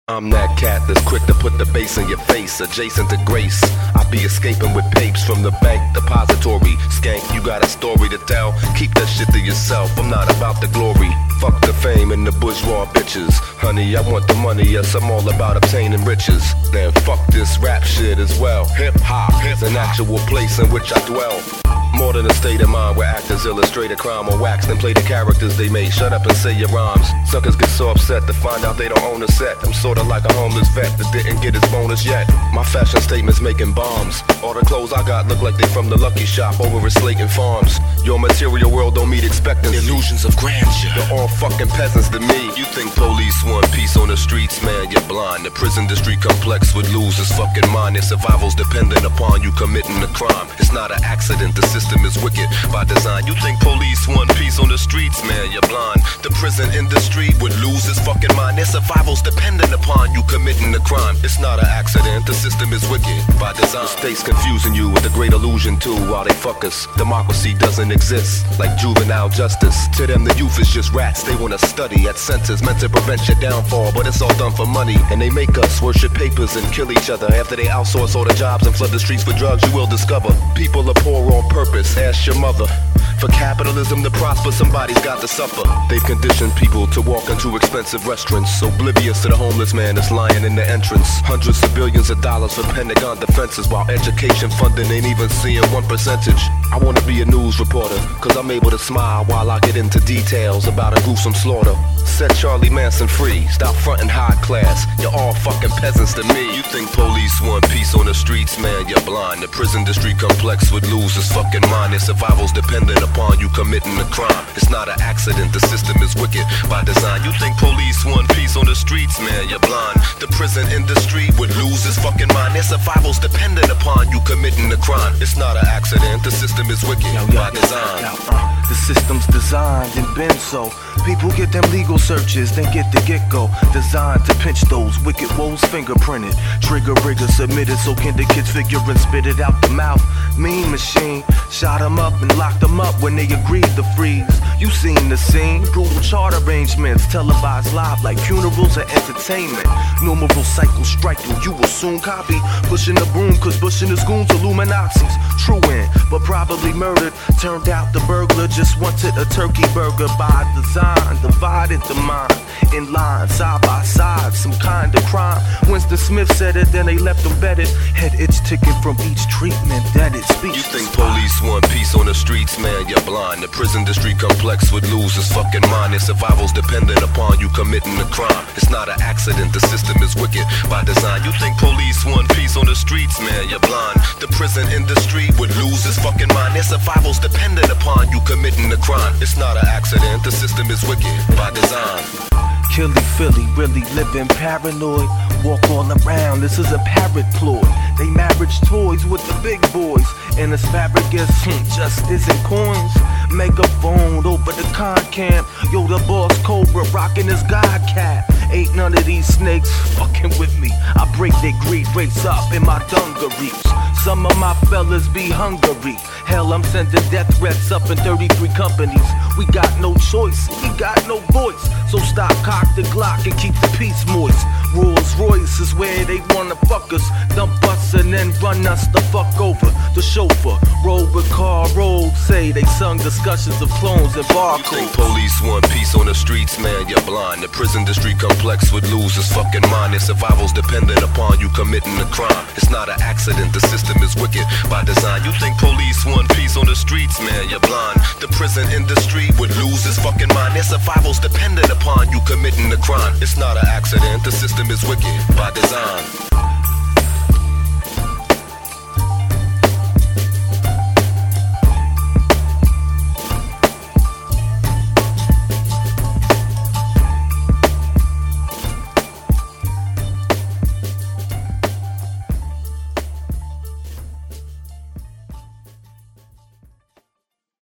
I'm that cat that's quick to put the bass in your face, adjacent to grace. I be escaping with papes from the bank depository. Skank, you got a story to tell? Keep that shit to yourself, I'm not about the glory. Fuck the fame and the bourgeois bitches. Honey, I want the money, yes, I'm all about obtaining riches. Then fuck this rap shit as well. Hip-hop is an actual place in which I dwell. More than a state of mind where actors illustrate a crime on wax and play the characters they made. Shut up and say your rhymes. Suckers get so upset to find out they don't own a set. I'm sorta like a homeless vet that didn't get his bonus yet. My fashion statement's making bombs. All the clothes I got look like they from the Lucky Shop over at Slayton Farms. Your material world don't meet expectancy. Illusions of grandeur. They're all fucking peasants to me. You think police want peace on the streets, man, you're blind. The prison district complex would lose its fucking mind. Their survival's dependent upon you committing a crime. It's not an accident, the system is wicked by design. You think police want peace on the streets, man, you're blind. The prison industry would lose its fucking mind. Their survival's dependent upon you committing a crime. It's not an accident, the system is wicked by design. The state's confusing you with a great illusion too while they fuck us. Democracy doesn't exist like juvenile justice. To them the youth is just rats, they wanna study at centers meant to prevent your downfall, but it's all done for money. And they make us worship papers and kill each other. After they outsource all the jobs and flood the streets with drugs, you will discover people are poor on purpose. Ask your mother. For capitalism to prosper, somebody's got to suffer. They've conditioned people to walk into expensive restaurants, oblivious to the homeless man that's lying in the entrance. Hundreds of billions of dollars for Pentagon defenses, while education funding ain't even seeing 1%. I wanna be a news reporter, cause I'm able to smile while I get into details about a gruesome slaughter. Set Charlie Manson free, stop fronting high class. You're all fucking peasants to me. You think police want peace on the streets, man, you're blind. The prison district complex would lose its fucking mind. Their survival's dependent upon you committing a crime. It's not an accident, the system is wicked by design. You think police want peace on the streets, man, you're blind. The prison industry would lose its fucking mind. Their survival's dependent upon you committing a crime. It's not an accident, the system is wicked by design. The system's designed and been so. People get them legal searches, then get the get-go. Designed to pinch those wicked woes, fingerprinted. Trigger rigger submitted so kinder kids figure and spit it out the mouth. Mean machine, shot them up and locked them up when they agreed to freeze. You seen the scene, brutal chart arrangements, televised live like funerals or entertainment. Numeral cycles striking, you will soon copy. Pushing the broom, cause pushing his goons Illuminazis. True in, but probably murdered. Turned out the burglar just wanted a turkey burger by design. Divided the mind in line, side by side, some kind of crime. Winston Smith said it, then they left him bedded. Head itch ticking from each treatment that it speaks. You think police want peace on the streets, man, you're blind. The prison district complex would lose its fucking mind. Their survival's dependent upon you committing a crime. It's not an accident, the system is wicked by design. You think police want peace on the streets, man, you're blind. The prison industry would lose its fucking mind. Their survival's dependent upon you committing a crime. It's not an accident, the system is wicked by design. Killy Philly, really living paranoid. Walk all around, this is a parrot ploy. They marriage toys with the big boys. And asparagus just isn't coins. Megaphone over the con camp. Yo, the boss Cobra rocking his God cap. Ain't none of these snakes fucking with me. I break their greed rates up in my dungarees. Some of my fellas be hungry. Hell, I'm sending death threats up in 33 companies. We got no choice, we got no voice. So stop, cock the Glock and keep the peace moist. Rolls Royce is where they wanna fuck us. Dump us and then run us the fuck over. The chauffeur, roll with car roll. Say they sung discussions of clones and barcodes. You think police want peace on the streets, man, you're blind. The prison district complex would lose its fucking mind. Their survival's dependent upon you committing a crime. It's not an accident, the system is wicked by design. You think police want peace on the streets, man, you're blind. The prison industry would lose its fucking mind. Their survival's dependent upon you committing a crime. It's not an accident, the system is wicked by design.